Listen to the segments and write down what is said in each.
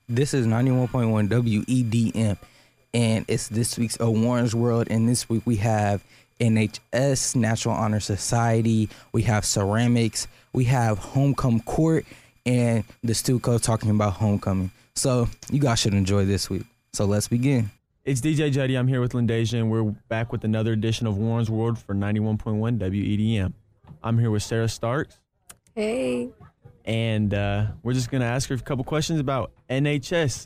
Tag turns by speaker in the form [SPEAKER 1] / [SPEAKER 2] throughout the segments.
[SPEAKER 1] This is 91.1 WEDM, and it's this week's Warren's World. And this week we have NHS, National Honor Society, we have ceramics, we have homecoming court, and the Stuco talking about homecoming. So you guys should enjoy this week. So let's begin.
[SPEAKER 2] It's DJ Jetty. I'm here with Lindasia, and we're back with another edition of Warren's World for 91.1 WEDM. I'm here with Sarah Starks.
[SPEAKER 3] Hey.
[SPEAKER 2] And we're just going to ask her a couple questions about NHS.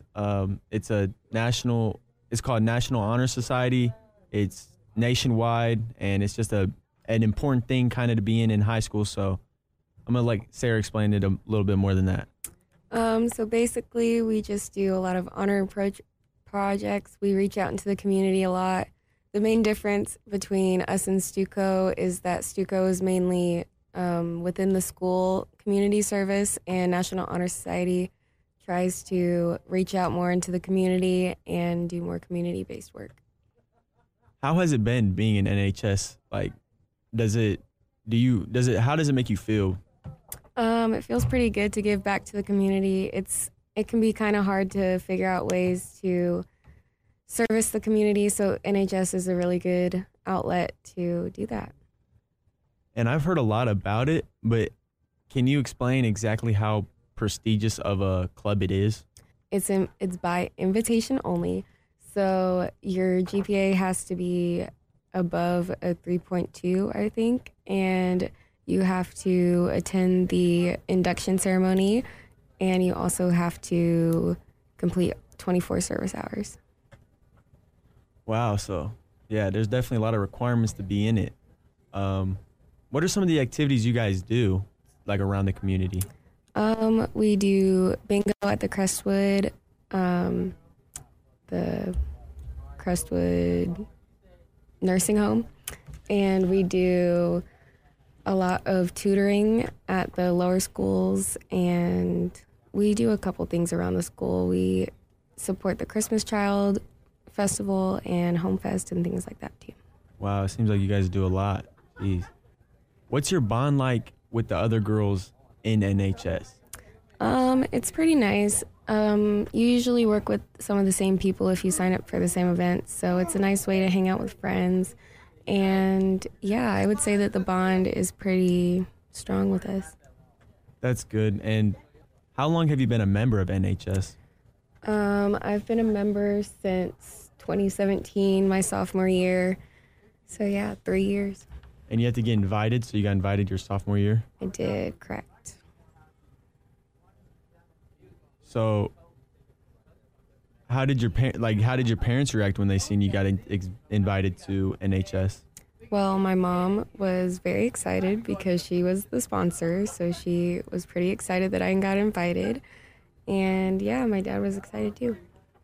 [SPEAKER 2] It's called National Honor Society. It's nationwide, and it's just an important thing kind of to be in high school. So I'm going to let Sarah explain it a little bit more than that.
[SPEAKER 3] So basically, we just do a lot of honor projects. We reach out into the community a lot. The main difference between us and Stuco is that Stuco is mainly within the school community service, and National Honor Society tries to reach out more into the community and do more community-based work.
[SPEAKER 2] How has it been being in NHS? Like, how does it make you feel?
[SPEAKER 3] It feels pretty good to give back to the community. It can be kind of hard to figure out ways to service the community, so NHS is a really good outlet to do that.
[SPEAKER 2] And I've heard a lot about it, but can you explain exactly how prestigious of a club it is?
[SPEAKER 3] It's by invitation only, so your GPA has to be above a 3.2, I think, and you have to attend the induction ceremony, and you also have to complete 24 service hours.
[SPEAKER 2] Wow, so yeah, there's definitely a lot of requirements to be in it. What are some of the activities you guys do, like around the community?
[SPEAKER 3] We do bingo at the Crestwood nursing home, and we do a lot of tutoring at the lower schools, and we do a couple things around the school. We support the Christmas Child Festival and Home Fest and things like that too.
[SPEAKER 2] Wow, it seems like you guys do a lot. Jeez. What's your bond like with the other girls in NHS?
[SPEAKER 3] It's pretty nice. You usually work with some of the same people if you sign up for the same events, so it's a nice way to hang out with friends. And yeah, I would say that the bond is pretty strong with us.
[SPEAKER 2] That's good. And how long have you been a member of NHS?
[SPEAKER 3] I've been a member since 2017, my sophomore year. So yeah, 3 years.
[SPEAKER 2] And you had to get invited, so you got invited your sophomore year?
[SPEAKER 3] I did, correct.
[SPEAKER 2] So how did your parents react when they seen you got invited to NHS?
[SPEAKER 3] Well, my mom was very excited because she was the sponsor, so she was pretty excited that I got invited. And yeah, my dad was excited too.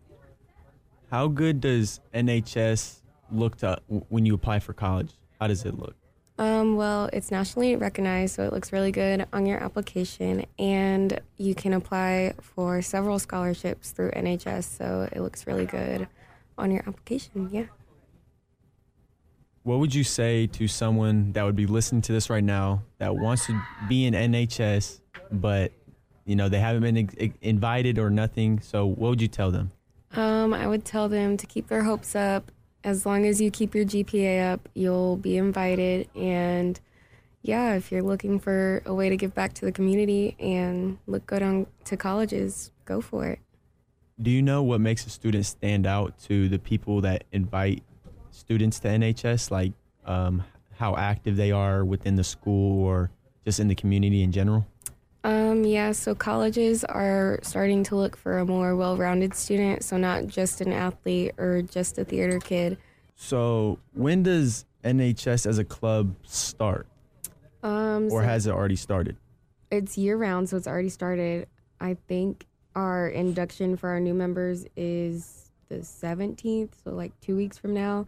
[SPEAKER 2] How good does NHS look when you apply for college? How does it look?
[SPEAKER 3] Well, it's nationally recognized, so it looks really good on your application, and you can apply for several scholarships through NHS, so it looks really good on your application, yeah.
[SPEAKER 2] What would you say to someone that would be listening to this right now that wants to be in NHS, but they haven't been invited or nothing? So what would you tell them?
[SPEAKER 3] I would tell them to keep their hopes up. As long as you keep your GPA up, you'll be invited. And yeah, if you're looking for a way to give back to the community and look good on to colleges, go for it.
[SPEAKER 2] Do you know what makes a student stand out to the people that invite students to NHS? Like how active they are within the school or just in the community in general?
[SPEAKER 3] Yeah, so colleges are starting to look for a more well-rounded student, so not just an athlete or just a theater kid.
[SPEAKER 2] So when does NHS as a club start? Or has it already started?
[SPEAKER 3] It's year-round, so it's already started. I think our induction for our new members is the 17th, so like 2 weeks from now.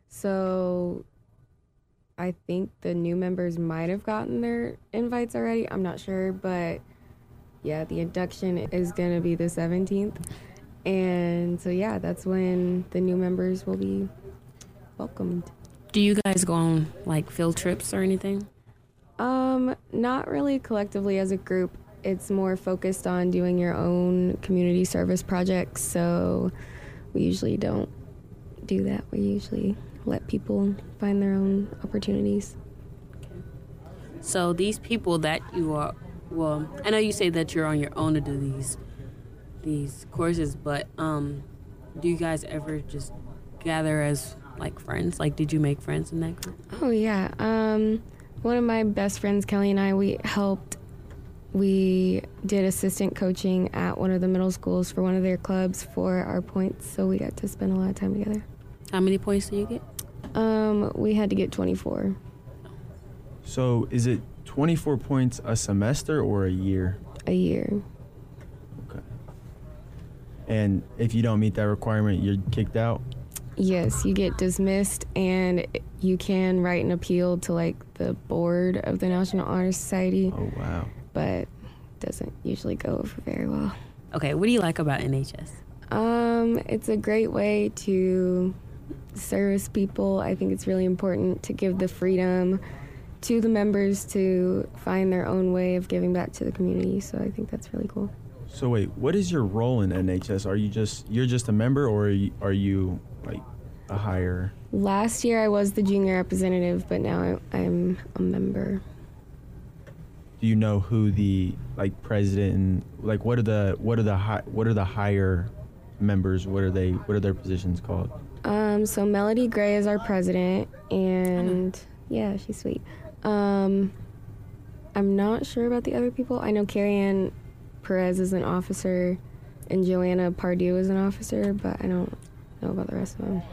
[SPEAKER 3] So I think the new members might have gotten their invites already. I'm not sure, but yeah, the induction is going to be the 17th. And so, yeah, that's when the new members will be welcomed.
[SPEAKER 4] Do you guys go on, like, field trips or anything?
[SPEAKER 3] Not really collectively as a group. it's more focused on doing your own community service projects. So we usually don't do that. We usually let people find their own opportunities.
[SPEAKER 4] So these people that you are, well, I know you say that you're on your own to do these courses, but do you guys ever just gather as like friends? Like, did you make friends in that group?
[SPEAKER 3] Oh, yeah. One of my best friends, Kelly, and I, we did assistant coaching at one of the middle schools for one of their clubs for our points, so we got to spend a lot of time together.
[SPEAKER 4] How many points do you get?
[SPEAKER 3] We had to get 24.
[SPEAKER 2] So is it 24 points a semester or a year?
[SPEAKER 3] A year.
[SPEAKER 2] Okay. And if you don't meet that requirement, you're kicked out?
[SPEAKER 3] Yes, you get dismissed, and you can write an appeal to like the board of the National Honor Society.
[SPEAKER 2] Oh, wow.
[SPEAKER 3] But it doesn't usually go over very well.
[SPEAKER 4] Okay, what do you like about NHS?
[SPEAKER 3] It's a great way to service people. I think it's really important to give the freedom to the members to find their own way of giving back to the community. So I think that's really cool.
[SPEAKER 2] So wait, what is your role in NHS? You're just a member, or are you like a higher?
[SPEAKER 3] Last year I was the junior representative, but now I'm a member.
[SPEAKER 2] Do you know who the like president and like what are the higher members? What are their positions called?
[SPEAKER 3] So Melody Gray is our president, and yeah, she's sweet. I'm not sure about the other people. I know Carrie Ann Perez is an officer, and Joanna Pardue is an officer, but I don't know about the rest of them.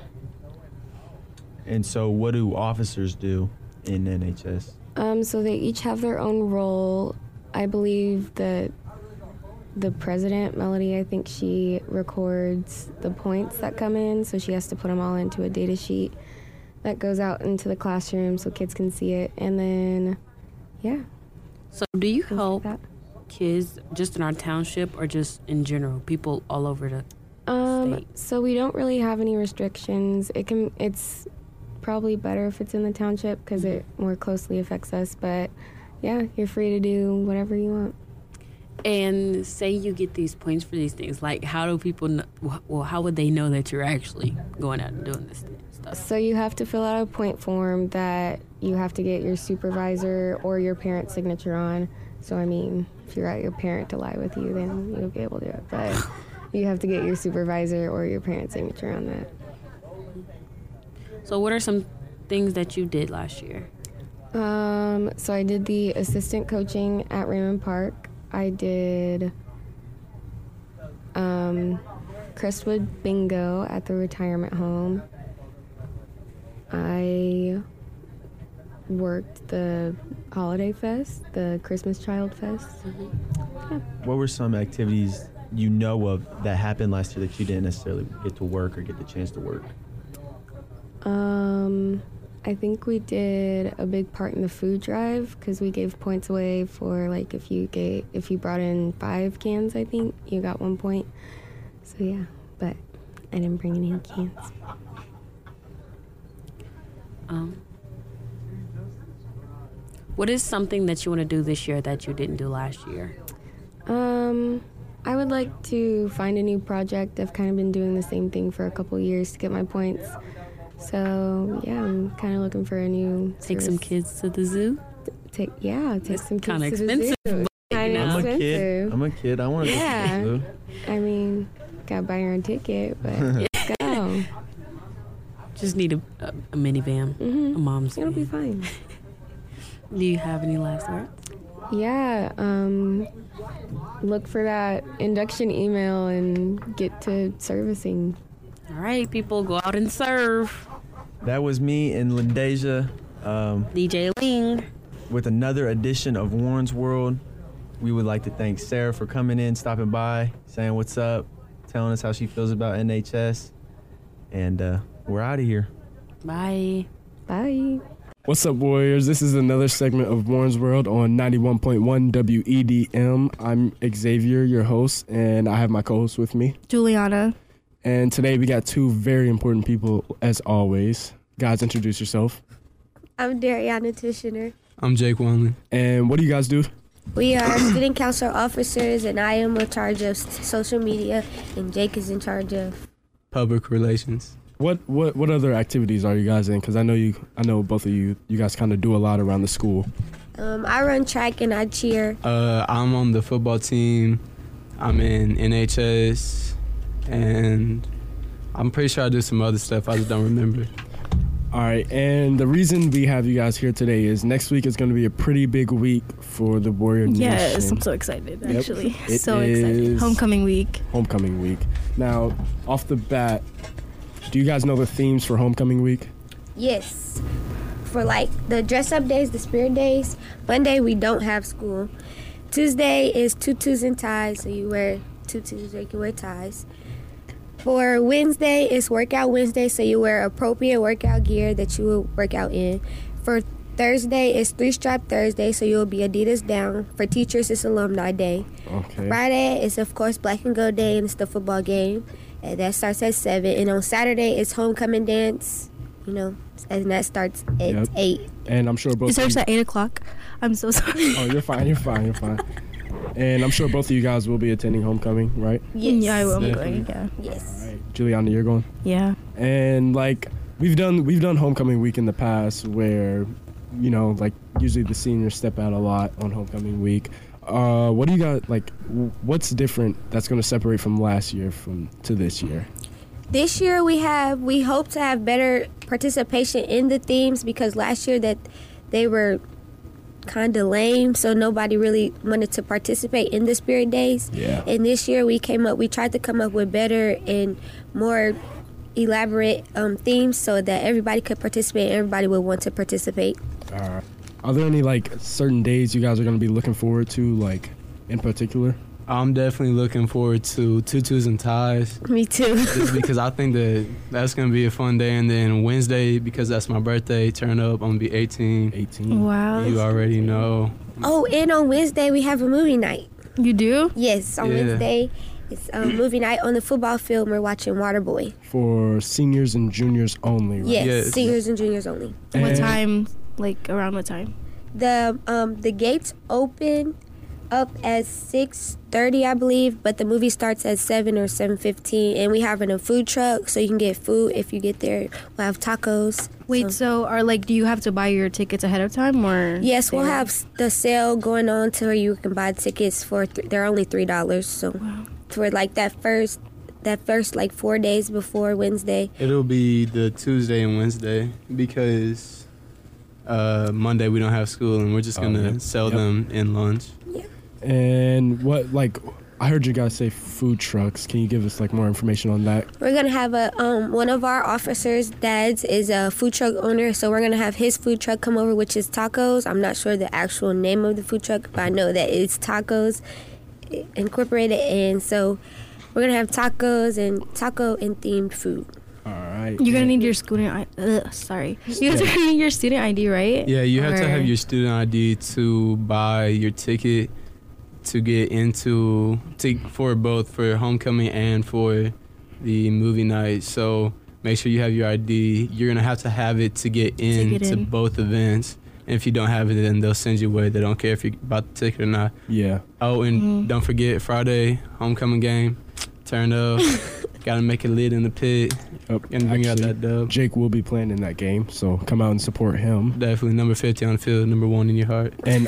[SPEAKER 2] And so what do officers do in NHS?
[SPEAKER 3] So they each have their own role. I believe that the president, Melody, I think she records the points that come in, so she has to put them all into a data sheet that goes out into the classroom so kids can see it. And then, yeah.
[SPEAKER 4] So do you help
[SPEAKER 3] like
[SPEAKER 4] kids just in our township or just in general, people all over the state?
[SPEAKER 3] So we don't really have any restrictions. It's probably better if it's in the township because it more closely affects us. But yeah, you're free to do whatever you want.
[SPEAKER 4] And say you get these points for these things, like how do people know, well, how would they know that you're actually going out and doing this stuff?
[SPEAKER 3] So you have to fill out a point form that you have to get your supervisor or your parent's signature on. So I mean, if you're at your parent to lie with you, then you'll be able to do it. But you have to get your supervisor or your parent's signature on that.
[SPEAKER 4] So what are some things that you did last year?
[SPEAKER 3] So I did the assistant coaching at Raymond Park. I did Crestwood Bingo at the retirement home. I worked the Holiday Fest, the Christmas Child Fest. Yeah.
[SPEAKER 2] What were some activities you know of that happened last year that you didn't necessarily get to work or get the chance to work?
[SPEAKER 3] I think we did a big part in the food drive because we gave points away for like if you brought in 5 cans, I think you got 1 point. So yeah, but I didn't bring any cans.
[SPEAKER 4] What is something that you want to do this year that you didn't do last year?
[SPEAKER 3] I would like to find a new project. I've kind of been doing the same thing for a couple years to get my points. So yeah, I'm kind of looking for a new.
[SPEAKER 4] Take some kids to the zoo.
[SPEAKER 3] Take some kids
[SPEAKER 4] kind of
[SPEAKER 3] to
[SPEAKER 4] expensive.
[SPEAKER 3] the zoo. Kind of expensive.
[SPEAKER 2] I'm a kid. I want to go to the zoo.
[SPEAKER 3] I mean, gotta buy your own ticket, but let's go.
[SPEAKER 4] Just need a minivan, a mom's
[SPEAKER 3] It'll
[SPEAKER 4] van.
[SPEAKER 3] be fine.
[SPEAKER 4] Do you have any last words?
[SPEAKER 3] Yeah, look for that induction email and get to servicing.
[SPEAKER 4] All right, people, go out and serve.
[SPEAKER 2] That was me and Lindasia
[SPEAKER 4] DJ Ling.
[SPEAKER 2] with another edition of Warren's World. We would like to thank Sarah for coming in, stopping by, saying what's up, telling us how she feels about NHS. And we're out of here.
[SPEAKER 4] Bye.
[SPEAKER 3] Bye.
[SPEAKER 5] What's up, Warriors? This is another segment of Warren's World on 91.1 WEDM. I'm Xavier, your host, and I have my co-host with me,
[SPEAKER 6] Juliana.
[SPEAKER 5] And today we got 2 very important people, as always. Guys, introduce yourself.
[SPEAKER 6] I'm Dariana Tishner.
[SPEAKER 7] I'm Jake Wanley.
[SPEAKER 5] And what do you guys do?
[SPEAKER 6] We are student council officers, and I am in charge of social media, and Jake is in charge of
[SPEAKER 7] public relations.
[SPEAKER 5] What other activities are you guys in? Because I know both of you guys kind of do a lot around the school.
[SPEAKER 6] I run track and I cheer.
[SPEAKER 7] I'm on the football team. I'm in NHS, and I'm pretty sure I do some other stuff. I just don't remember.
[SPEAKER 5] All right, and the reason we have you guys here today is next week is going to be a pretty big week for the Warrior Nation.
[SPEAKER 8] Yes, I'm so excited, actually.
[SPEAKER 5] It
[SPEAKER 8] so excited.
[SPEAKER 5] is
[SPEAKER 8] Homecoming week.
[SPEAKER 5] Homecoming week. Now, off the bat, do you guys know the themes for Homecoming week?
[SPEAKER 6] Yes. For like the dress-up days, the spirit days, Monday we don't have school. Tuesday is tutus and ties, so you wear tutus or you can wear ties. For Wednesday, it's Workout Wednesday, so you wear appropriate workout gear that you will work out in. For Thursday, it's Three-Stripe Thursday, so you'll be Adidas down. For teachers, it's Alumni Day.
[SPEAKER 5] Okay.
[SPEAKER 6] Friday is, of course, Black and Gold Day, and it's the football game. And that starts at 7. And on Saturday, it's Homecoming Dance, and that starts at 8.
[SPEAKER 5] And I'm sure both
[SPEAKER 8] It starts at 8 o'clock. I'm so sorry.
[SPEAKER 5] Oh, you're fine. And I'm sure both of you guys will be attending Homecoming, right?
[SPEAKER 6] Yes.
[SPEAKER 8] Yeah, I will be
[SPEAKER 7] Definitely.
[SPEAKER 8] going, yeah.
[SPEAKER 6] Yes.
[SPEAKER 5] All right. Juliana, you're going?
[SPEAKER 8] Yeah.
[SPEAKER 5] And like we've done Homecoming week in the past where, like usually the seniors step out a lot on Homecoming week. What do you got, like, what's different that's going to separate from last year to this year?
[SPEAKER 6] This year we hope to have better participation in the themes because last year that they were kind of lame, so nobody really wanted to participate in the spirit days.
[SPEAKER 5] Yeah.
[SPEAKER 6] And this year we tried to come up with better and more elaborate themes so that everybody could participate and everybody would want to participate.
[SPEAKER 5] Are there any like certain days you guys are going to be looking forward to, like in particular?
[SPEAKER 7] I'm definitely looking forward to tutus and ties.
[SPEAKER 6] Me too.
[SPEAKER 7] Just because I think that's going to be a fun day. And then Wednesday, because that's my birthday, turn up, I'm going to be 18.
[SPEAKER 5] 18.
[SPEAKER 8] Wow.
[SPEAKER 7] You already know.
[SPEAKER 6] Oh, and on Wednesday we have a movie night.
[SPEAKER 8] You do?
[SPEAKER 6] Yes, on
[SPEAKER 7] Yeah.
[SPEAKER 6] Wednesday it's movie night on the football field. We're watching Waterboy.
[SPEAKER 5] For seniors and juniors only, right?
[SPEAKER 6] Yes,
[SPEAKER 7] Yes.
[SPEAKER 6] seniors and juniors only.
[SPEAKER 8] What
[SPEAKER 5] And-
[SPEAKER 8] time? Like, around what time?
[SPEAKER 6] The gates open up at 6:30, I believe, but the movie starts at 7 or 7:15, and we have a food truck, so you can get food if you get there. We'll have tacos.
[SPEAKER 8] Wait, so do you have to buy your tickets ahead of time, or?
[SPEAKER 6] Yes, we'll have the sale going on to where you can buy tickets for they're only $3. So for like that first like 4 days before Wednesday.
[SPEAKER 7] It'll be the Tuesday and Wednesday because Monday we don't have school and we're just going to sell them in lunch.
[SPEAKER 5] And what, like, I heard you guys say food trucks. Can you give us like more information on that?
[SPEAKER 6] We're gonna have one of our officers' dads is a food truck owner, so we're gonna have his food truck come over, which is tacos. I'm not sure the actual name of the food truck, but I know that it's tacos incorporated, and so we're gonna have tacos and taco and themed food.
[SPEAKER 5] All right.
[SPEAKER 8] You're gonna need your student. Sorry. You guys are gonna need your student ID, right?
[SPEAKER 7] Yeah, you have to
[SPEAKER 8] Or-
[SPEAKER 7] have your student ID to buy your ticket to get for both for homecoming and for the movie night. So make sure you have your ID. You're gonna have to have it to get into both events. And if you don't have it, then they'll send you away. They don't care if you bought the ticket or not.
[SPEAKER 5] Yeah.
[SPEAKER 7] Oh, and don't forget Friday homecoming game. Turn up. Gotta make it lit in the pit. And bring out that dub.
[SPEAKER 5] Jake will be playing in that game, so come out and support him.
[SPEAKER 7] Definitely number 50 on the field, number 1 in your heart.
[SPEAKER 5] And,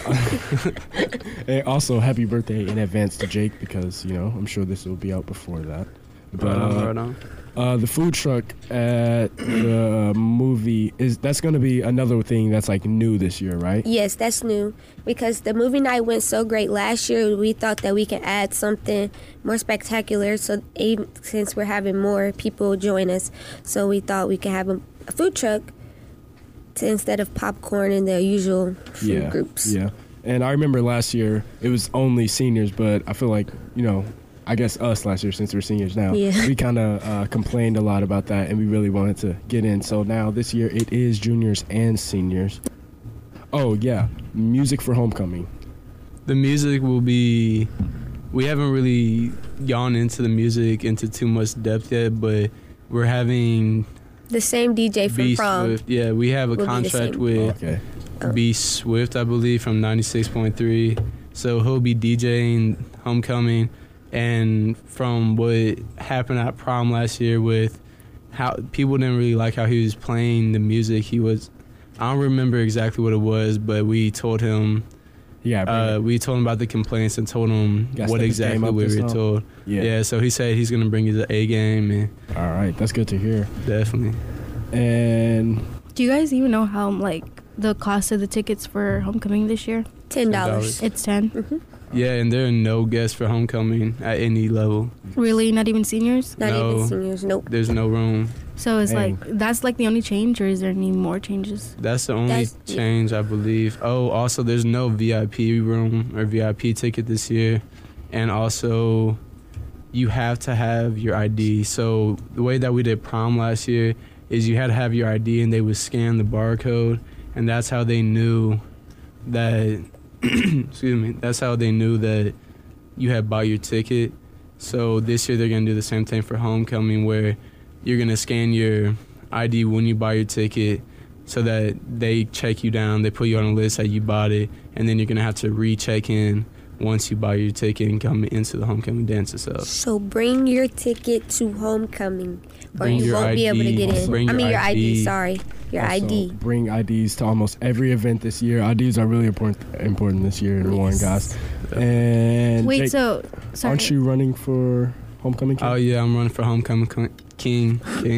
[SPEAKER 5] and also, happy birthday in advance to Jake because, I'm sure this will be out before that. But
[SPEAKER 7] Right on.
[SPEAKER 5] the food truck at the movie, that's going to be another thing that's like new this year, right?
[SPEAKER 6] Yes, that's new because the movie night went so great last year. We thought that we could add something more spectacular. So even since we're having more people join us, so we thought we could have a food truck instead of popcorn and the usual food groups.
[SPEAKER 5] Yeah. And I remember last year it was only seniors, but I feel like, I guess us last year, since we're seniors now, we kind of complained a lot about that, and we really wanted to get in. So now this year it is juniors and seniors. Oh, yeah. Music for homecoming.
[SPEAKER 7] The music will be... We haven't really gone into the music into too much depth yet, but we're having...
[SPEAKER 6] The same DJ from
[SPEAKER 7] B
[SPEAKER 6] prom.
[SPEAKER 7] Swift. Yeah, we have a contract with B Swift, I believe, from 96.3. So he'll be DJing homecoming. And from what happened at prom last year with how people didn't really like how he was playing the music, I don't remember exactly what it was, but we told him we told him about the complaints and told him what exactly we were told. Yeah, so he said he's going to bring you the A game. And
[SPEAKER 5] all right, that's good to hear.
[SPEAKER 7] Definitely.
[SPEAKER 5] And
[SPEAKER 8] do you guys even know how, like, the cost of the tickets for homecoming this year?
[SPEAKER 6] $10.
[SPEAKER 8] It's 10.
[SPEAKER 6] Mm-hmm.
[SPEAKER 7] Yeah, and there are no guests for homecoming at any level.
[SPEAKER 8] Really? Not even seniors?
[SPEAKER 6] Not even seniors, nope.
[SPEAKER 7] There's no room.
[SPEAKER 8] So it's that's like the only change, or is there any more changes?
[SPEAKER 7] That's the only change, I believe. Oh, also, there's no VIP room or VIP ticket this year. And also, you have to have your ID. So the way that we did prom last year is you had to have your ID and they would scan the barcode. And that's how they knew that... excuse me, that's how they knew that you had bought your ticket. So this year they're going to do the same thing for homecoming, where you're going to scan your ID when you buy your ticket so that they check you down, they put you on a list that you bought it, and then you're going to have to recheck in once you buy your ticket and come into the homecoming dance itself.
[SPEAKER 6] So bring your ticket to homecoming, or
[SPEAKER 7] Bring
[SPEAKER 6] you
[SPEAKER 7] your
[SPEAKER 6] won't be able to
[SPEAKER 7] ID.
[SPEAKER 6] get in.
[SPEAKER 7] Bring your
[SPEAKER 6] your ID,
[SPEAKER 7] ID.
[SPEAKER 6] sorry. Your
[SPEAKER 5] also
[SPEAKER 6] ID.
[SPEAKER 5] bring IDs to almost every event this year. IDs are really important this year in Warren, guys. And
[SPEAKER 8] Wait,
[SPEAKER 5] Jake,
[SPEAKER 8] so sorry.
[SPEAKER 5] aren't you running for homecoming king?
[SPEAKER 7] Oh, yeah, I'm running for homecoming king.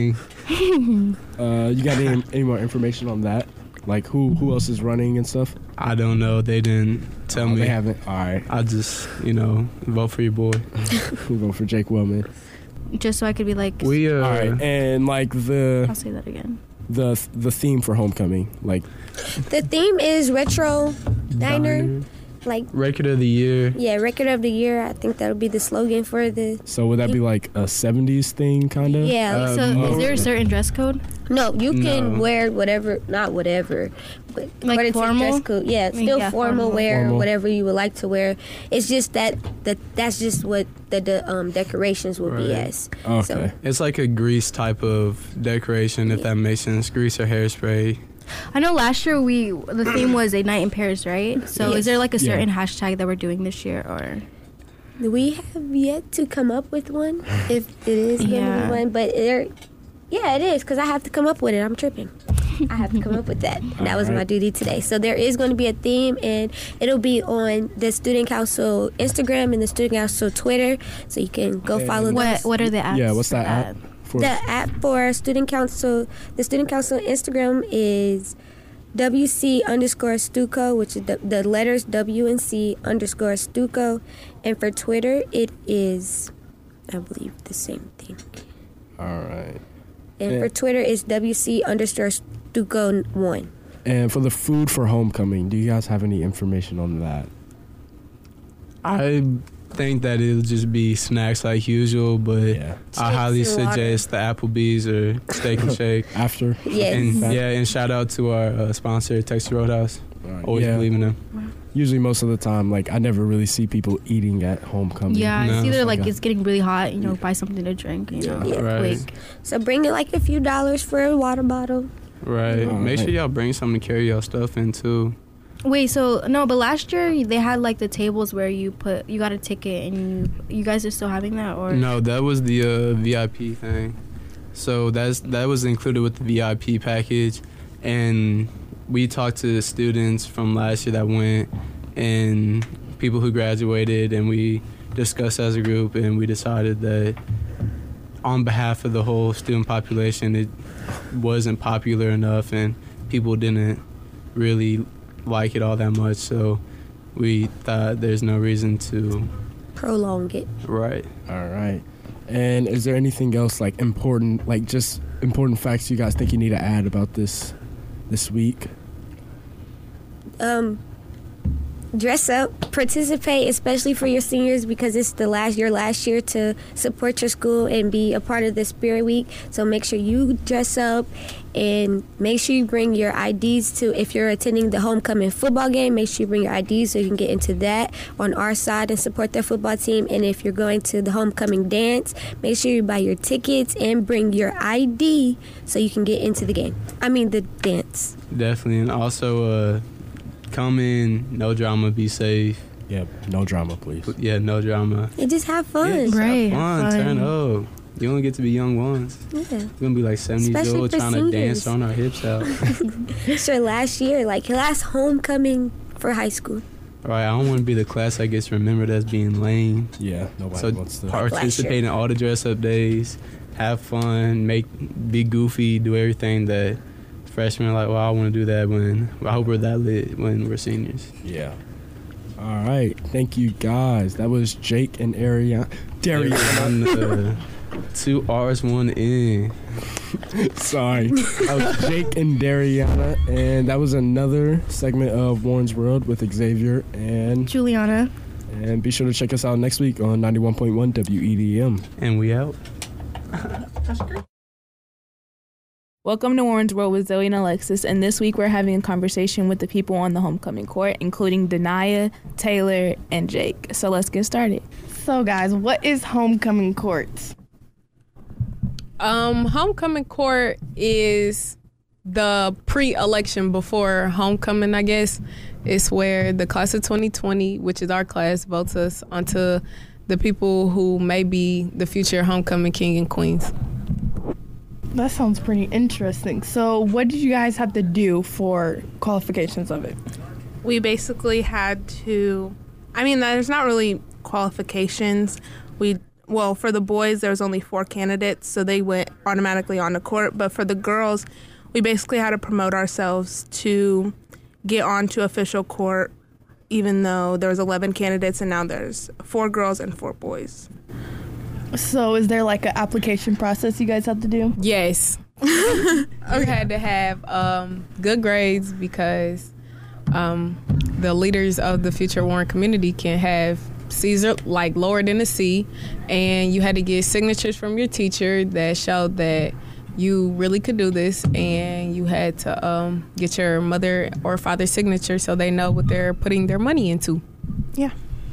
[SPEAKER 5] You got any more information on that? Like who else is running and stuff?
[SPEAKER 7] I don't know. They didn't tell me.
[SPEAKER 5] They haven't. All right.
[SPEAKER 7] I just, vote for your boy.
[SPEAKER 5] We'll go for Jake Wellman.
[SPEAKER 8] Just so I could be like,
[SPEAKER 5] All right, and like
[SPEAKER 8] I'll say that again.
[SPEAKER 5] the theme for homecoming, like
[SPEAKER 6] The theme is Retro Diner. Like
[SPEAKER 7] Record of the year.
[SPEAKER 6] Yeah, Record of the Year. I think that'll be the slogan for the...
[SPEAKER 5] So would that be like a 70s thing, kind of?
[SPEAKER 6] Yeah.
[SPEAKER 8] So is there a certain dress code?
[SPEAKER 6] No, you can wear whatever, not whatever, but
[SPEAKER 8] Like
[SPEAKER 6] according to
[SPEAKER 8] formal?
[SPEAKER 6] dress code. Yeah, still
[SPEAKER 8] Yeah,
[SPEAKER 6] formal wear,
[SPEAKER 5] Formal.
[SPEAKER 6] whatever you would like to wear. It's just that's just what the decorations will be
[SPEAKER 7] Right.
[SPEAKER 6] as.
[SPEAKER 5] Okay.
[SPEAKER 6] So,
[SPEAKER 7] It's like a grease type of decoration, if that makes sense. Grease or hairspray.
[SPEAKER 8] I know last year the theme was a night in Paris, right? So
[SPEAKER 6] Yes.
[SPEAKER 8] is there like a
[SPEAKER 5] Yeah.
[SPEAKER 8] certain hashtag that we're doing this year, or?
[SPEAKER 6] we have yet to come up with one, if it is going to
[SPEAKER 8] Yeah.
[SPEAKER 6] be one, but yeah, it is, because I have to come up with it. I'm tripping. I have to come up with that. That was my duty today. So there is going to be a theme, and it'll be on the Student Council Instagram and the Student Council Twitter, so you can go follow those.
[SPEAKER 8] What are the apps?
[SPEAKER 5] Yeah, what's
[SPEAKER 8] for
[SPEAKER 5] that app? For
[SPEAKER 6] The app for Student Council, the Student Council Instagram is WC_Stuco, which is the letters W and C _Stuco. And for Twitter, it is, I believe, the same thing.
[SPEAKER 5] All right.
[SPEAKER 6] And for Twitter, it's WC_Stuco1.
[SPEAKER 5] And for the food for homecoming, do you guys have any information on that?
[SPEAKER 7] I think that it'll just be snacks like usual, but
[SPEAKER 5] Yeah.
[SPEAKER 7] I highly
[SPEAKER 6] Chips and water.
[SPEAKER 7] suggest the Applebee's or Steak and Shake.
[SPEAKER 5] After?
[SPEAKER 6] Yes.
[SPEAKER 7] And shout out to our sponsor, Texas Roadhouse.
[SPEAKER 5] All right.
[SPEAKER 7] Always
[SPEAKER 5] Yeah.
[SPEAKER 7] believe in them.
[SPEAKER 5] Usually, most of the time, like I never really see people eating at homecoming.
[SPEAKER 8] Yeah,
[SPEAKER 7] No.
[SPEAKER 8] it's either like
[SPEAKER 5] Okay.
[SPEAKER 8] it's getting really hot, buy something to drink,
[SPEAKER 6] Yeah.
[SPEAKER 7] Right.
[SPEAKER 8] quick.
[SPEAKER 6] So bring it like a few dollars for a water bottle.
[SPEAKER 7] Right.
[SPEAKER 5] All
[SPEAKER 7] Make sure
[SPEAKER 5] right.
[SPEAKER 7] y'all bring something to carry y'all stuff in too.
[SPEAKER 8] Wait, so no, but last year they had like the tables where you got a ticket, and you guys are still having that, or?
[SPEAKER 7] No, that was the VIP thing. So that was included with the VIP package, and we talked to the students from last year that went, and people who graduated, and we discussed as a group, and we decided that on behalf of the whole student population, it wasn't popular enough, and people didn't really like it all that much. So we thought there's no reason to.
[SPEAKER 6] Prolong it.
[SPEAKER 7] Right.
[SPEAKER 5] All right. And is there anything else like important, like just important facts you guys think you need to add about this week?
[SPEAKER 6] Dress up, participate, especially for your seniors, because it's your last year to support your school and be a part of the Spirit Week. So make sure you dress up, and make sure you bring your IDs to, if you're attending the homecoming football game, make sure you bring your IDs so you can get into that on our side and support their football team. And if you're going to the homecoming dance, make sure you buy your tickets and bring your ID so you can get into the dance.
[SPEAKER 7] Definitely. And also come in, no drama, be safe.
[SPEAKER 5] Yeah, no drama, please.
[SPEAKER 7] Yeah, no drama.
[SPEAKER 6] And just have fun.
[SPEAKER 7] Yeah, just
[SPEAKER 8] Right,
[SPEAKER 7] have fun,
[SPEAKER 8] fun.
[SPEAKER 7] turn up. You only get to be young ones.
[SPEAKER 6] Yeah.
[SPEAKER 7] We're gonna be like 70 years
[SPEAKER 6] Especially
[SPEAKER 7] old
[SPEAKER 6] for
[SPEAKER 7] trying to dance,
[SPEAKER 6] seniors.
[SPEAKER 7] throwing our hips out.
[SPEAKER 6] So last year, like last homecoming for high school.
[SPEAKER 7] Right, I don't want to be the class that gets remembered as being lame.
[SPEAKER 5] Yeah, nobody
[SPEAKER 7] So
[SPEAKER 5] wants to.
[SPEAKER 7] participate in all the dress-up days, have fun, be goofy, do everything that freshmen are like, well, I want to do that when, I hope we're that lit when we're seniors.
[SPEAKER 5] Yeah. All right. Thank you, guys. That was Jake and Dariana.
[SPEAKER 7] On 2 R's, 1 N.
[SPEAKER 5] Sorry. That was Jake and Dariana. And that was another segment of Warren's World with Xavier and
[SPEAKER 8] Juliana.
[SPEAKER 5] And be sure to check us out next week on 91.1 WEDM.
[SPEAKER 7] And we out.
[SPEAKER 9] Welcome to Warren's World with Zoe and Alexis, and this week we're having a conversation with the people on the homecoming court, including Denaya, Taylor, and Jake. So let's get started.
[SPEAKER 10] So guys, what is homecoming court?
[SPEAKER 11] Homecoming court is the pre-election before homecoming, I guess. It's where the class of 2020, which is our class, votes us onto the people who may be the future homecoming king and queens.
[SPEAKER 10] That sounds pretty interesting. So what did you guys have to do for qualifications of it?
[SPEAKER 12] We basically had to, there's not really qualifications. For the boys, there was only 4 candidates, so they went automatically on the court. But for the girls, we basically had to promote ourselves to get onto official court, even though there was 11 candidates and now there's 4 girls and 4 boys.
[SPEAKER 10] So is there like an application process you guys have to do?
[SPEAKER 11] Yes. We had to have good grades because the leaders of the future Warren community can have C's like lower than a C, and you had to get signatures from your teacher that showed that you really could do this, and you had to get your mother or father's signature so they know what they're putting their money into.
[SPEAKER 12] Yeah.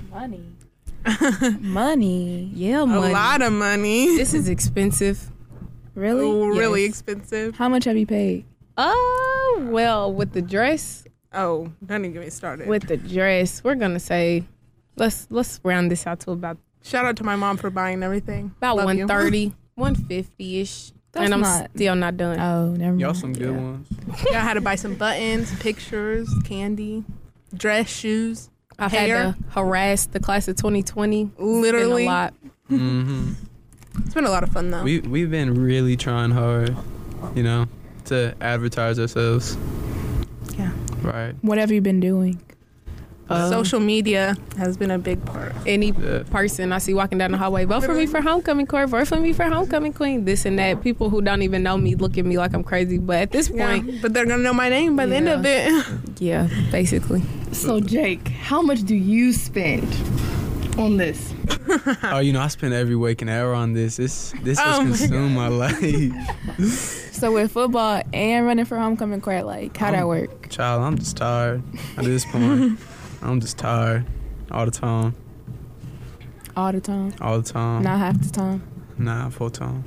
[SPEAKER 9] Money.
[SPEAKER 11] Yeah, money.
[SPEAKER 12] A lot of money.
[SPEAKER 11] This is expensive.
[SPEAKER 9] Really?
[SPEAKER 12] Really
[SPEAKER 11] Yes.
[SPEAKER 12] expensive.
[SPEAKER 9] How much have you paid?
[SPEAKER 11] Well, with the dress,
[SPEAKER 12] Oh, don't even get me started.
[SPEAKER 11] we're gonna say, let's round this out to about
[SPEAKER 12] Shout out to my mom for buying everything.
[SPEAKER 11] about
[SPEAKER 12] Love you.
[SPEAKER 11] 130, 150-ish.
[SPEAKER 9] That's
[SPEAKER 11] and I'm
[SPEAKER 9] not-
[SPEAKER 11] still not done.
[SPEAKER 9] Oh, never mind.
[SPEAKER 7] Y'all some good ones.
[SPEAKER 12] Yeah, I had to buy some buttons, pictures, candy, dress, shoes.
[SPEAKER 11] I've
[SPEAKER 12] hair.
[SPEAKER 11] had to harass the class of 2020.
[SPEAKER 12] Literally.
[SPEAKER 11] It's been a lot.
[SPEAKER 7] Mm-hmm.
[SPEAKER 12] It's been a lot of fun, though.
[SPEAKER 7] We've been really trying hard, to advertise ourselves.
[SPEAKER 12] Yeah.
[SPEAKER 7] Right.
[SPEAKER 9] What have you been doing?
[SPEAKER 12] Social media has been a big part.
[SPEAKER 11] Any person I see walking down the hallway, vote for me for homecoming court, vote for me for homecoming queen, this and that. People who don't even know me look at me like I'm crazy. But at this point,
[SPEAKER 12] Yeah, but they're going to know my name by the end of it.
[SPEAKER 11] yeah, basically.
[SPEAKER 10] So Jake, how much do you spend on this?
[SPEAKER 7] Oh, I spend every waking hour on this. This has
[SPEAKER 12] Oh my
[SPEAKER 7] consumed my life.
[SPEAKER 9] So with football and running for homecoming court, like, how that work?
[SPEAKER 7] Child, I'm just tired at this point. I'm just tired all the time.
[SPEAKER 9] All the time?
[SPEAKER 7] All the time.
[SPEAKER 9] Not half the time?
[SPEAKER 7] Nah, full time.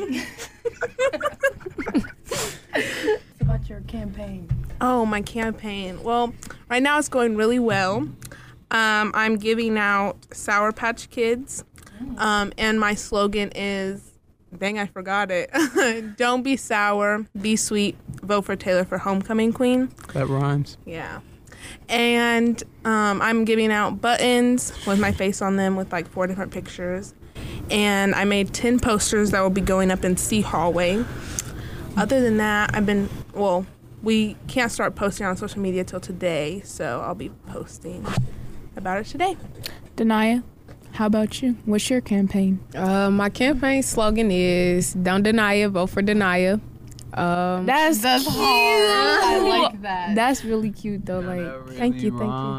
[SPEAKER 10] It's about your campaign.
[SPEAKER 12] Oh, my campaign. Well, right now it's going really well. I'm giving out Sour Patch Kids, and my slogan is, dang, I forgot it. Don't be sour, be sweet, vote for Taylor for homecoming queen.
[SPEAKER 7] That rhymes.
[SPEAKER 12] Yeah. And I'm giving out buttons with my face on them with like 4 different pictures. And I made 10 posters that will be going up in C hallway. Other than that, we can't start posting on social media till today, so I'll be posting about it today.
[SPEAKER 9] Denaya, how about you? What's your campaign?
[SPEAKER 11] My campaign slogan is "Don't deny it, vote for Denaya."
[SPEAKER 9] That's
[SPEAKER 10] That's
[SPEAKER 9] cute.
[SPEAKER 10] hard. I like that.
[SPEAKER 9] That's really cute though. Like, thank you.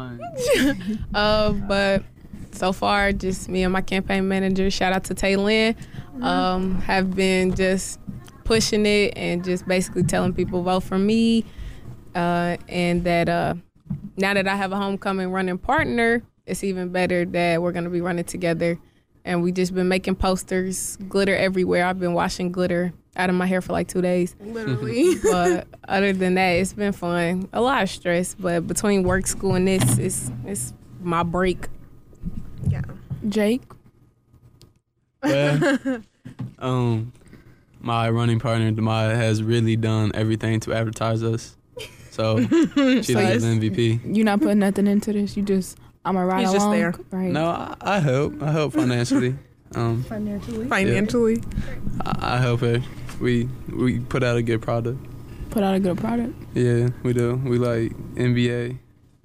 [SPEAKER 11] But so far, just me and my campaign manager, shout out to Tay Lynn, have been just pushing it and just basically telling people vote for me, and that now that I have a homecoming running partner, it's even better that we're gonna be running together. And we just been making posters, glitter everywhere. I've been washing glitter out of my hair for like 2 days.
[SPEAKER 12] Literally.
[SPEAKER 11] But other than that, it's been fun. A lot of stress, but between work, school, and this, it's my break.
[SPEAKER 12] Yeah.
[SPEAKER 9] Jake?
[SPEAKER 7] Well, my running partner, Demaya, has really done everything to advertise us. So she deserves MVP.
[SPEAKER 9] You're not putting nothing into this. You just, I'm going to ride
[SPEAKER 12] He's
[SPEAKER 9] along.
[SPEAKER 12] just there.
[SPEAKER 9] Right.
[SPEAKER 7] No, I help financially.
[SPEAKER 12] Financially.
[SPEAKER 7] I help her. We put out a good product.
[SPEAKER 9] Put out a good product.
[SPEAKER 7] Yeah, we do. We like NBA.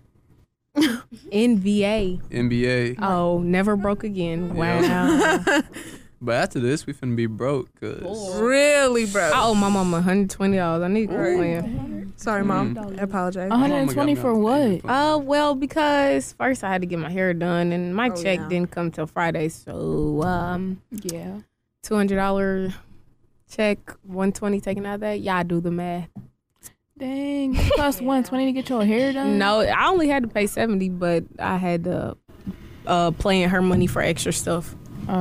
[SPEAKER 7] NBA.
[SPEAKER 11] Oh, never broke again. Wow.
[SPEAKER 7] But after this, we finna be broke.
[SPEAKER 12] Really broke.
[SPEAKER 11] I owe my mama $120. I need to quit playing.
[SPEAKER 12] Sorry, Mom. I apologize.
[SPEAKER 9] 120 for what?
[SPEAKER 11] Well, because first I had to get my hair done, and my check didn't come till Friday. So,
[SPEAKER 9] yeah,
[SPEAKER 11] $200 check, $120 taken out of that. Y'all do the math.
[SPEAKER 9] Dang, it cost $120 to get your hair done?
[SPEAKER 11] No, I only had to pay $70, but I had to pay her money for extra stuff.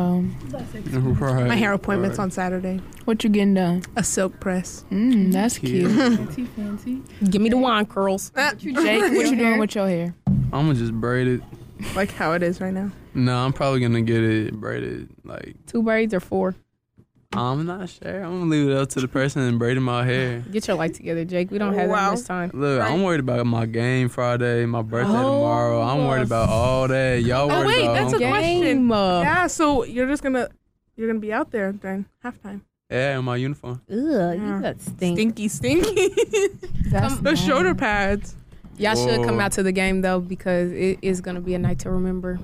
[SPEAKER 12] My hair appointment's on Saturday.
[SPEAKER 9] What you getting done?
[SPEAKER 12] A silk press.
[SPEAKER 9] That's cute.
[SPEAKER 10] Fancy.
[SPEAKER 11] Give me the wine curls.
[SPEAKER 9] Jake, what you doing with your hair?
[SPEAKER 7] I'm gonna just braid it.
[SPEAKER 12] Like how it is right now.
[SPEAKER 7] No, I'm probably gonna get it braided like
[SPEAKER 11] 2 braids or 4.
[SPEAKER 7] I'm not sure. I'm gonna leave it up to the person braiding my hair.
[SPEAKER 11] Get your life together, Jake. We don't have that much time.
[SPEAKER 7] Look, I'm worried about my game Friday, my birthday tomorrow. I'm worried about all that. Y'all worried about
[SPEAKER 12] that's a
[SPEAKER 7] homecoming?
[SPEAKER 12] question. Yeah, so you're gonna be out there during halftime.
[SPEAKER 7] Yeah, in my uniform.
[SPEAKER 11] Ugh, you got
[SPEAKER 12] stinky.
[SPEAKER 9] That's
[SPEAKER 12] the shoulder pads.
[SPEAKER 11] Y'all should come out to the game though, because it is gonna be a night to remember.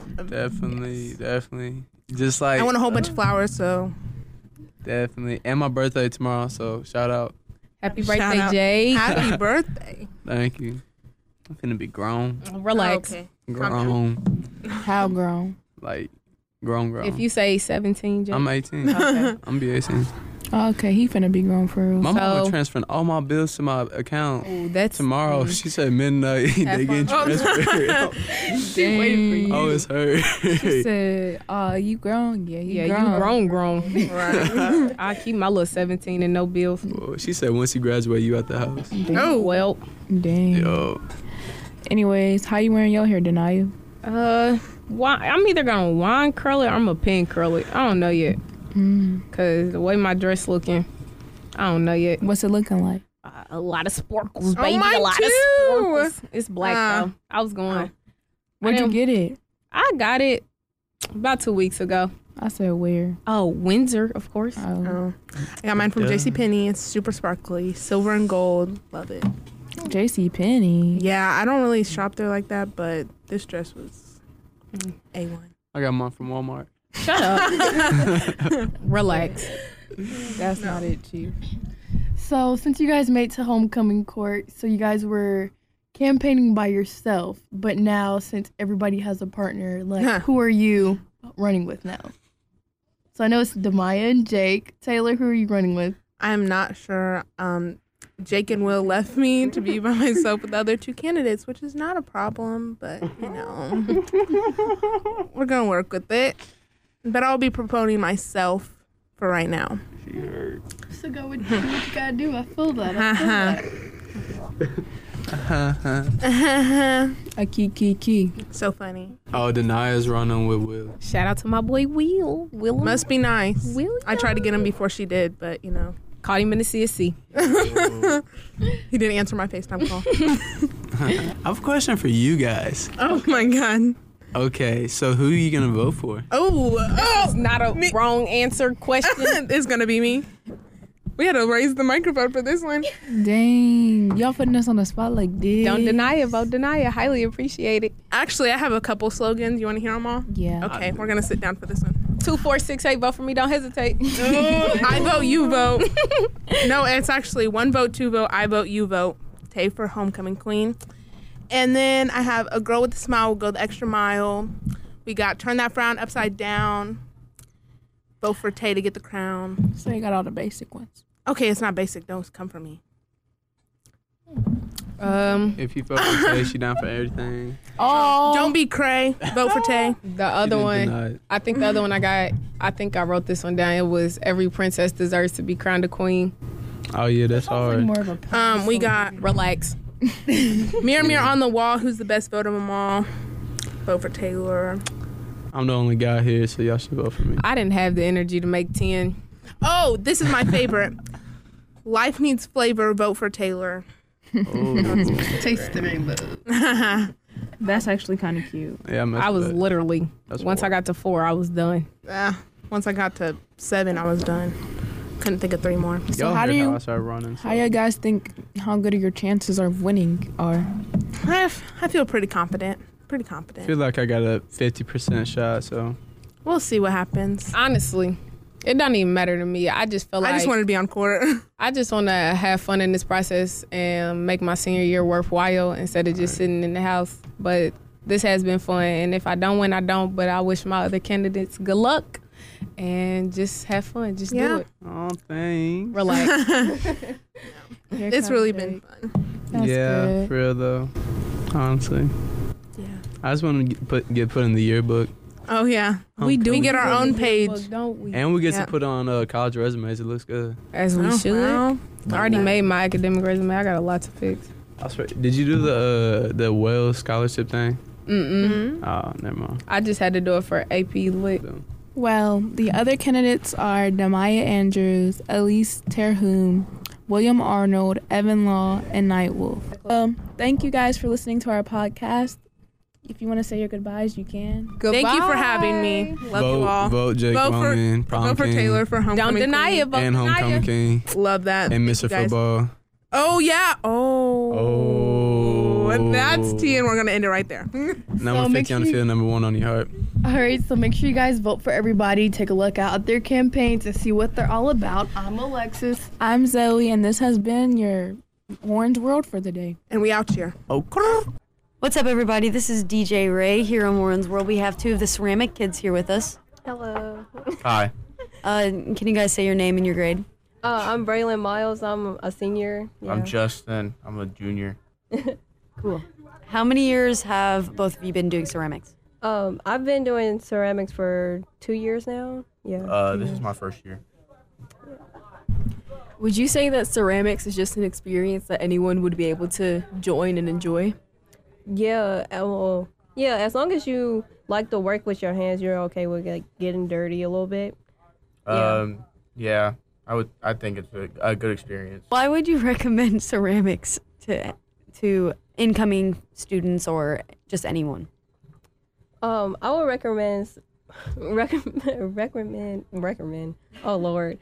[SPEAKER 7] Definitely. Just like
[SPEAKER 12] I want a whole bunch of flowers, so
[SPEAKER 7] definitely. And my birthday tomorrow, so shout out.
[SPEAKER 11] Happy birthday, Jake.
[SPEAKER 12] Happy birthday.
[SPEAKER 7] Thank you. I'm finna be grown.
[SPEAKER 11] Relax.
[SPEAKER 12] Okay.
[SPEAKER 7] Grown.
[SPEAKER 9] How grown?
[SPEAKER 7] Like grown.
[SPEAKER 11] If you say 17, Jake.
[SPEAKER 7] I'm 18.
[SPEAKER 11] Okay.
[SPEAKER 7] I'm be 18.
[SPEAKER 9] Okay, he finna be grown for real.
[SPEAKER 7] My mama transferring all my bills to my account tomorrow. She said midnight they getting transferred.
[SPEAKER 11] Dang.
[SPEAKER 7] Oh, it's her.
[SPEAKER 9] She said, you grown? Yeah, you
[SPEAKER 11] grown. Right. I keep my little 17 and no bills.
[SPEAKER 7] Well, she said once you graduate, you at the house.
[SPEAKER 11] Oh, well.
[SPEAKER 9] Dang.
[SPEAKER 7] Yo.
[SPEAKER 9] Anyways, how you wearing your hair, Denaya?
[SPEAKER 11] I'm either gonna wine curl it or I'm gonna pin curl it. I don't know yet. Cause the way my dress looking, I don't know yet.
[SPEAKER 9] What's it looking like?
[SPEAKER 11] A lot of sparkles, baby.
[SPEAKER 12] mine
[SPEAKER 11] a lot
[SPEAKER 12] too.
[SPEAKER 11] of sparkles. It's black though. I was going.
[SPEAKER 9] Where'd you get it?
[SPEAKER 11] I got it about 2 weeks ago.
[SPEAKER 9] I said where?
[SPEAKER 11] Oh, Windsor, of course.
[SPEAKER 12] I got mine from JCPenney. It's super sparkly, silver and gold. Love it.
[SPEAKER 9] JCPenney.
[SPEAKER 12] Yeah, I don't really shop there like that, but this dress was A1.
[SPEAKER 7] I got mine from Walmart.
[SPEAKER 11] Shut up. Relax.
[SPEAKER 9] That's not it, Chief.
[SPEAKER 10] So since you guys made it to homecoming court, so you guys were campaigning by yourself, but now since everybody has a partner, like who are you running with now? So I know it's Demaya and Jake. Taylor, who are you running with?
[SPEAKER 12] I'm not sure. Jake and Will left me to be by myself with the other 2 candidates, which is not a problem, but we're gonna work with it. But I'll be promoting myself for right now.
[SPEAKER 10] So go with what you gotta do. I feel that.
[SPEAKER 9] A key.
[SPEAKER 12] So funny.
[SPEAKER 7] Oh, Denaya's running with Will.
[SPEAKER 11] Shout out to my boy Will.
[SPEAKER 12] Must be nice.
[SPEAKER 11] Will.
[SPEAKER 12] I tried to get him before she did, but
[SPEAKER 11] caught him in the CSC.
[SPEAKER 12] He didn't answer my FaceTime call.
[SPEAKER 7] I have a question for you guys.
[SPEAKER 12] Oh my God.
[SPEAKER 7] Okay, so who are you gonna vote for?
[SPEAKER 11] It's not a wrong answer question.
[SPEAKER 12] It's gonna be me. We had to raise the microphone for this one.
[SPEAKER 9] Dang, y'all putting us on the spot like this.
[SPEAKER 11] Don't deny it. Vote deny it. Highly appreciate it.
[SPEAKER 12] Actually, I have a couple slogans. You want to hear them all?
[SPEAKER 9] Yeah.
[SPEAKER 12] Okay, we're gonna sit down for this one.
[SPEAKER 11] 2468. Vote for me. Don't hesitate.
[SPEAKER 12] I vote. You vote. No, it's actually 1 vote, 2 vote. I vote. You vote. Tay for homecoming queen. And then I have a girl with a smile will go the extra mile. We got turn that frown upside down. Vote for Tay to get the crown.
[SPEAKER 9] So you got all the basic ones.
[SPEAKER 12] Okay, it's not basic. Don't come for me.
[SPEAKER 7] If you vote for Tay, she down for everything.
[SPEAKER 11] Oh,
[SPEAKER 12] don't be cray. Vote for Tay.
[SPEAKER 11] The other one, I think the other one I wrote this one down. It was every princess deserves to be crowned a queen.
[SPEAKER 7] Oh yeah, that's hard.
[SPEAKER 10] More of a
[SPEAKER 12] we got
[SPEAKER 11] relax.
[SPEAKER 12] Mirror, mirror on the wall, who's the best vote of them all? vote for Taylor.
[SPEAKER 7] I'm the only guy here, so y'all should vote for me.
[SPEAKER 11] I didn't have the energy to make 10.
[SPEAKER 12] Oh, this is my favorite. Life needs flavor. Vote for Taylor.
[SPEAKER 10] Taste the rainbow.
[SPEAKER 9] That's actually kind of cute.
[SPEAKER 7] Yeah,
[SPEAKER 11] I was literally, once I got to 4, I was done.
[SPEAKER 12] Once I got to 7, I was done. Couldn't think of 3 more.
[SPEAKER 9] So how do you guys think how good your chances of winning are?
[SPEAKER 12] I feel pretty confident.
[SPEAKER 7] I feel like I got a 50% shot, so
[SPEAKER 12] we'll see what happens.
[SPEAKER 11] Honestly, it doesn't even matter to me. I just feel like
[SPEAKER 12] I just want to be on court.
[SPEAKER 11] I just want to have fun in this process and make my senior year worthwhile instead of just sitting in the house. But this has been fun, and if I don't win, I don't. But I wish my other candidates good luck and just have fun. Just do it.
[SPEAKER 7] Oh, thanks.
[SPEAKER 11] Relax.
[SPEAKER 12] It's really been fun.
[SPEAKER 9] That's good.
[SPEAKER 7] For real though. Honestly.
[SPEAKER 12] Yeah.
[SPEAKER 7] I just want to get put in the yearbook.
[SPEAKER 12] Oh yeah, we get our own page,
[SPEAKER 11] don't we?
[SPEAKER 7] And we get to put on college resumes. It looks good.
[SPEAKER 11] As we should.
[SPEAKER 12] Well,
[SPEAKER 11] I already made my academic resume. I got a lot to fix.
[SPEAKER 7] Did you do the Wells scholarship thing?
[SPEAKER 11] Mm-mm.
[SPEAKER 7] Oh, never mind.
[SPEAKER 11] I just had to do it for AP Lit.
[SPEAKER 9] Well, the other candidates are Damaya Andrews, Elise Terhune, William Arnold, Evan Law, and Nightwolf. Thank you guys for listening to our podcast. If you want to say your goodbyes, you can.
[SPEAKER 11] Goodbye.
[SPEAKER 12] Thank you for having me. Love you all.
[SPEAKER 7] Vote Jake Woman,
[SPEAKER 12] vote for Taylor for Homecoming
[SPEAKER 11] Don't deny
[SPEAKER 12] Queen.
[SPEAKER 11] it. Vote
[SPEAKER 7] and Homecoming King.
[SPEAKER 12] Love that.
[SPEAKER 7] And
[SPEAKER 12] Thank you
[SPEAKER 7] Mr.
[SPEAKER 12] guys.
[SPEAKER 7] Football.
[SPEAKER 12] Oh yeah. Oh. That's T, and we're gonna end it right there.
[SPEAKER 7] Number 50 on the field, number 1 on your heart.
[SPEAKER 10] All right, so make sure you guys vote for everybody. Take a look out their campaigns and see what they're all about. I'm Alexis.
[SPEAKER 9] I'm Zoe, and this has been your Orange World for the day.
[SPEAKER 12] And we out here.
[SPEAKER 13] What's up, everybody? This is DJ Ray here on Warren's World. We have 2 of the ceramic kids here with us.
[SPEAKER 14] Hello.
[SPEAKER 7] Hi.
[SPEAKER 13] Can you guys say your name and your grade?
[SPEAKER 14] I'm Braylon Miles. I'm a senior. Yeah.
[SPEAKER 15] I'm Justin. I'm a junior.
[SPEAKER 13] Cool. How many years have both of you been doing ceramics?
[SPEAKER 14] I've been doing ceramics for 2 years now. Yeah.
[SPEAKER 15] This is my first year.
[SPEAKER 16] Would you say that ceramics is just an experience that anyone would be able to join and enjoy?
[SPEAKER 14] Yeah, well, yeah, as long as you like to work with your hands, you're okay with like getting dirty a little bit.
[SPEAKER 15] Yeah, I think it's a good experience.
[SPEAKER 13] Why would you recommend ceramics to incoming students or just anyone?
[SPEAKER 14] I would recommend. Oh Lord.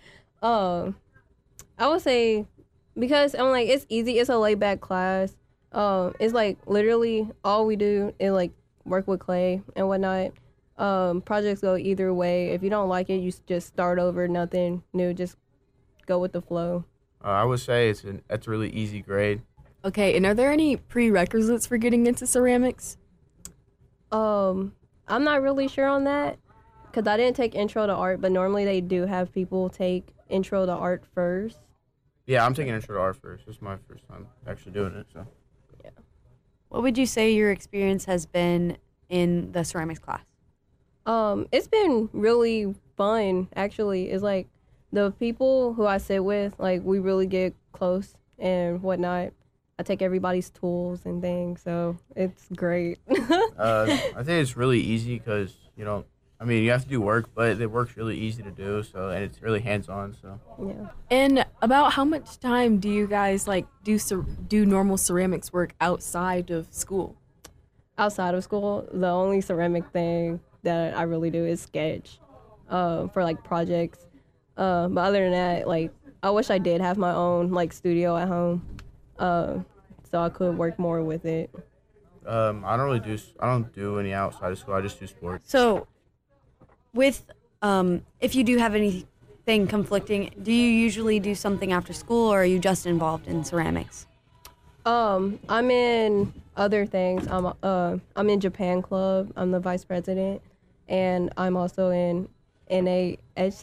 [SPEAKER 14] I would say because I'm like it's easy. It's a laid back class. It's like literally all we do is like work with clay and whatnot. Projects go either way. If you don't like it, you just start over. Nothing new. Just go with the flow.
[SPEAKER 15] I would say it's a really easy grade.
[SPEAKER 16] Okay, and are there any prerequisites for getting into ceramics?
[SPEAKER 14] I'm not really sure on that because I didn't take intro to art, but normally they do have people take intro to art first.
[SPEAKER 15] Yeah, I'm taking intro to art first. This is my first time actually doing it, so.
[SPEAKER 14] Yeah.
[SPEAKER 13] What would you say your experience has been in the ceramics class?
[SPEAKER 14] It's been really fun, actually. It's like the people who I sit with, like we really get close and whatnot. I take everybody's tools and things, so it's great.
[SPEAKER 15] I think it's really easy because, you have to do work, but the work's really easy to do, so, and it's really hands-on, so.
[SPEAKER 14] Yeah.
[SPEAKER 16] And about how much time do you guys do normal ceramics work outside of school?
[SPEAKER 14] Outside of school, the only ceramic thing that I really do is sketch for like projects. But other than that, like I wish I did have my own like studio at home, so I could work more with it.
[SPEAKER 15] I don't do any outside of school. I just do sports.
[SPEAKER 13] So, with if you do have anything conflicting, do you usually do something after school, or are you just involved in ceramics?
[SPEAKER 14] I'm in other things. I'm in Japan Club. I'm the vice president, and I'm also in NASH,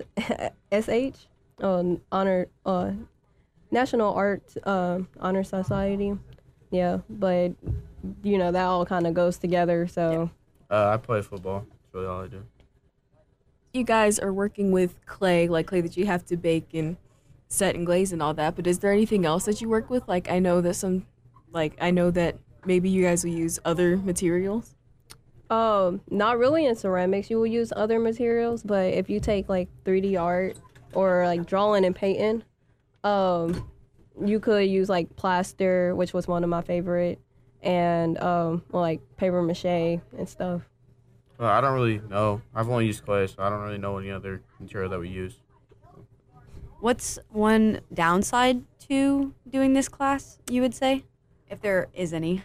[SPEAKER 14] honor National Art Honor Society. Yeah, but that all kind of goes together. So
[SPEAKER 15] I play football. That's really all I do.
[SPEAKER 16] You guys are working with clay that you have to bake and set and glaze and all that. But is there anything else that you work with? I know that maybe you guys will use other materials.
[SPEAKER 14] Not really in ceramics. You will use other materials, but if you take like 3D art or like drawing and painting, you could use like plaster, which was one of my favorite, and like paper mache and stuff.
[SPEAKER 15] Well, I don't really know. I've only used clay, so I don't really know any other material that we use.
[SPEAKER 13] What's one downside to doing this class, you would say, if there is any?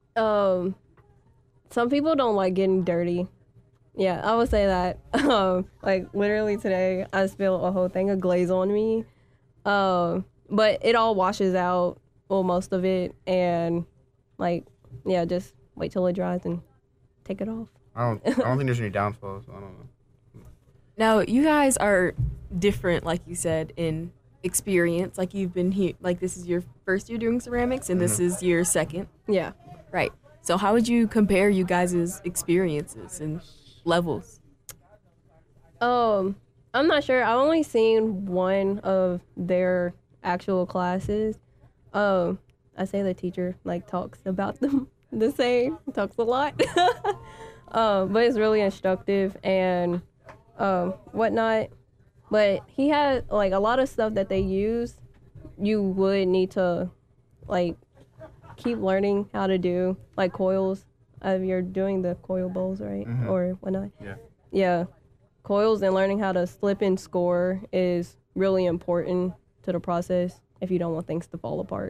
[SPEAKER 14] Some people don't like getting dirty. Yeah, I would say that. Like literally today, I spilled a whole thing of glaze on me. But it all washes out, well, most of it, and like, yeah, just wait till it dries and take it off.
[SPEAKER 15] I don't think there's any downfalls. I don't know.
[SPEAKER 16] Now, you guys are different, like you said, in experience. Like you've been here, like this is your first year doing ceramics, and this is your second.
[SPEAKER 14] Yeah.
[SPEAKER 16] Right. So how would you compare you guys' experiences and levels?
[SPEAKER 14] I'm not sure. I've only seen one of their actual classes. I say the teacher like talks about them the same, talks a lot. But it's really instructive and whatnot. But he had like a lot of stuff that they use. You would need to like keep learning how to do, like coils. You're doing the coil bowls, right?
[SPEAKER 15] Mm-hmm.
[SPEAKER 14] Or whatnot.
[SPEAKER 15] Yeah.
[SPEAKER 14] Yeah. Coils and learning how to slip and score is really important to the process if you don't want things to fall apart.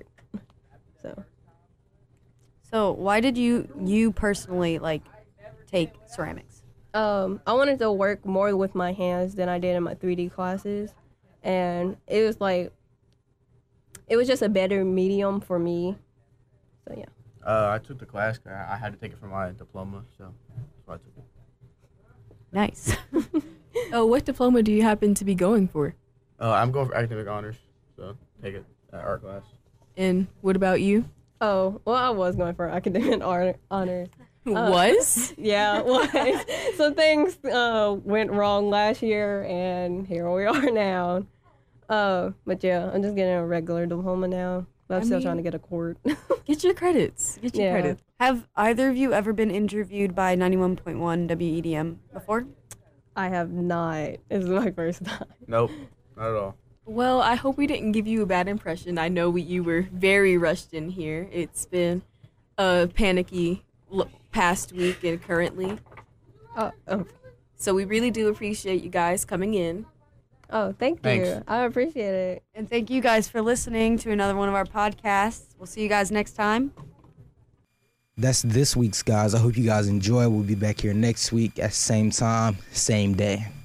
[SPEAKER 13] So why did you personally like take ceramics?
[SPEAKER 14] I wanted to work more with my hands than I did in my 3D classes, and it was just a better medium for me. So yeah.
[SPEAKER 15] I took the class. I had to take it for my diploma, so that's why I took it.
[SPEAKER 13] Nice.
[SPEAKER 16] Oh, what diploma do you happen to be going for?
[SPEAKER 15] I'm going for academic honors, so take it art class.
[SPEAKER 16] And what about you?
[SPEAKER 14] Oh, well, I was going for academic honors.
[SPEAKER 16] Was?
[SPEAKER 14] Yeah, was. So things went wrong last year, and here we are now. But yeah, I'm just getting a regular diploma now. But I'm still trying to get a court.
[SPEAKER 16] Get your credits. Get your credits.
[SPEAKER 13] Have either of you ever been interviewed by 91.1 WEDM before?
[SPEAKER 14] I have not. This is my first time.
[SPEAKER 15] Nope, not at all.
[SPEAKER 16] Well, I hope we didn't give you a bad impression. I know you were very rushed in here. It's been a panicky past week and currently. So we really do appreciate you guys coming in.
[SPEAKER 14] Oh, thank you. I appreciate it.
[SPEAKER 13] And thank you guys for listening to another one of our podcasts. We'll see you guys next time.
[SPEAKER 1] That's this week's, guys. I hope you guys enjoy. We'll be back here next week at same time, same day.